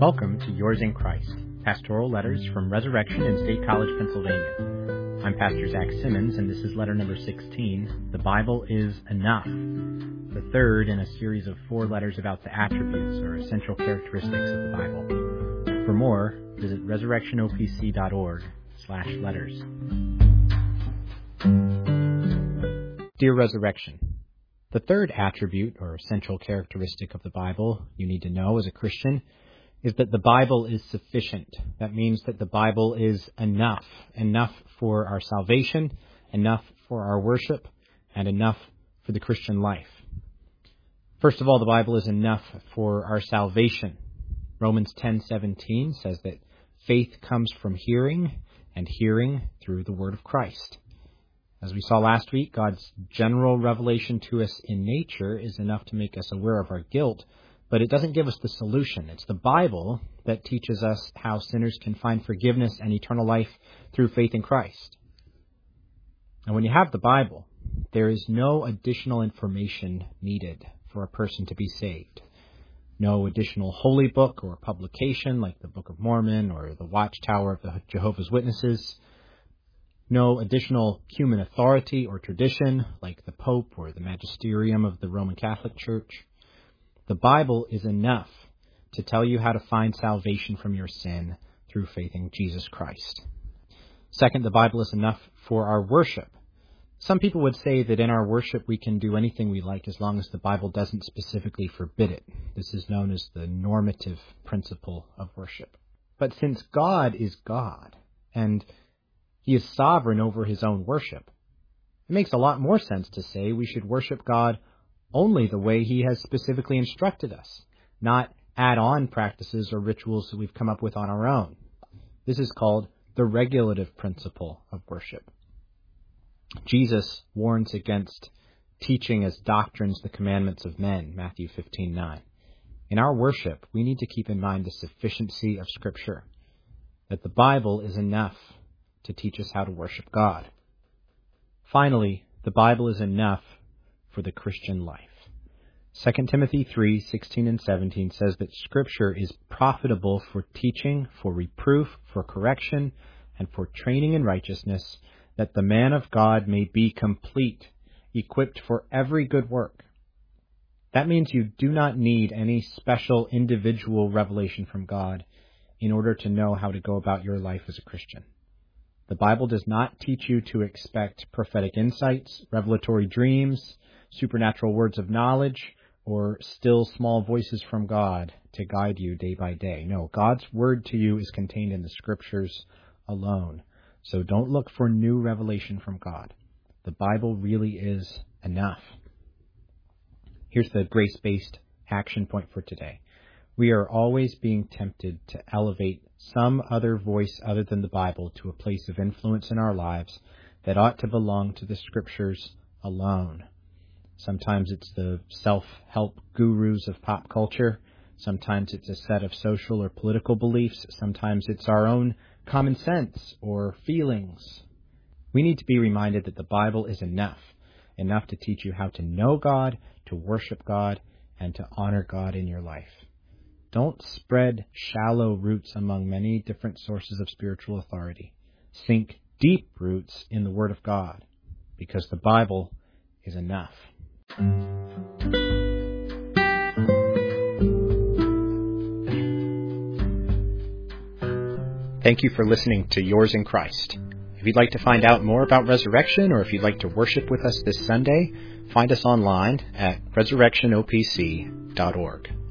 Welcome to Yours in Christ, Pastoral Letters from Resurrection in State College, Pennsylvania. I'm Pastor Zach Simmons, and this is letter number 16, The Bible is Enough, the third in a series of 4 letters about the attributes or essential characteristics of the Bible. For more, visit resurrectionopc.org/letters. Dear Resurrection, the third attribute or essential characteristic of the Bible you need to know as a Christian is that the Bible is sufficient. That means that the Bible is enough for our salvation, enough for our worship, and enough for the Christian life. First of all, the Bible is enough for our salvation. Romans 10:17 says that faith comes from hearing, and hearing through the word of Christ. As we saw last week, God's general revelation to us in nature is enough to make us aware of our guilt, but it doesn't give us the solution. It's the Bible that teaches us how sinners can find forgiveness and eternal life through faith in Christ. And when you have the Bible, there is no additional information needed for a person to be saved. No additional holy book or publication like the Book of Mormon or the Watchtower of the Jehovah's Witnesses. No additional human authority or tradition like the Pope or the Magisterium of the Roman Catholic Church. The Bible is enough to tell you how to find salvation from your sin through faith in Jesus Christ. Second, the Bible is enough for our worship. Some people would say that in our worship we can do anything we like as long as the Bible doesn't specifically forbid it. This is known as the normative principle of worship. But since God is God, and He is sovereign over His own worship, it makes a lot more sense to say we should worship God only the way He has specifically instructed us, not add on practices or rituals that we've come up with on our own. This is called the regulative principle of worship. Jesus warns against teaching as doctrines the commandments of men, Matthew 15:9. In our worship, we need to keep in mind the sufficiency of Scripture, that the Bible is enough to teach us how to worship God. Finally, the Bible is enough for the Christian life. 2 Timothy 3:16 and 17 says that Scripture is profitable for teaching, for reproof, for correction, and for training in righteousness, that the man of God may be complete, equipped for every good work. That means you do not need any special individual revelation from God in order to know how to go about your life as a Christian. The Bible does not teach you to expect prophetic insights, revelatory dreams, supernatural words of knowledge, or still small voices from God to guide you day by day. No, God's word to you is contained in the Scriptures alone. So don't look for new revelation from God. The Bible really is enough. Here's the grace-based action point for today. We are always being tempted to elevate some other voice other than the Bible to a place of influence in our lives that ought to belong to the Scriptures alone. Sometimes it's the self-help gurus of pop culture. Sometimes it's a set of social or political beliefs. Sometimes it's our own common sense or feelings. We need to be reminded that the Bible is enough to teach you how to know God, to worship God, and to honor God in your life. Don't spread shallow roots among many different sources of spiritual authority. Sink deep roots in the Word of God, because the Bible is enough. Thank you for listening to Yours in Christ. If you'd like to find out more about Resurrection, or if you'd like to worship with us this Sunday, find us online at resurrectionopc.org.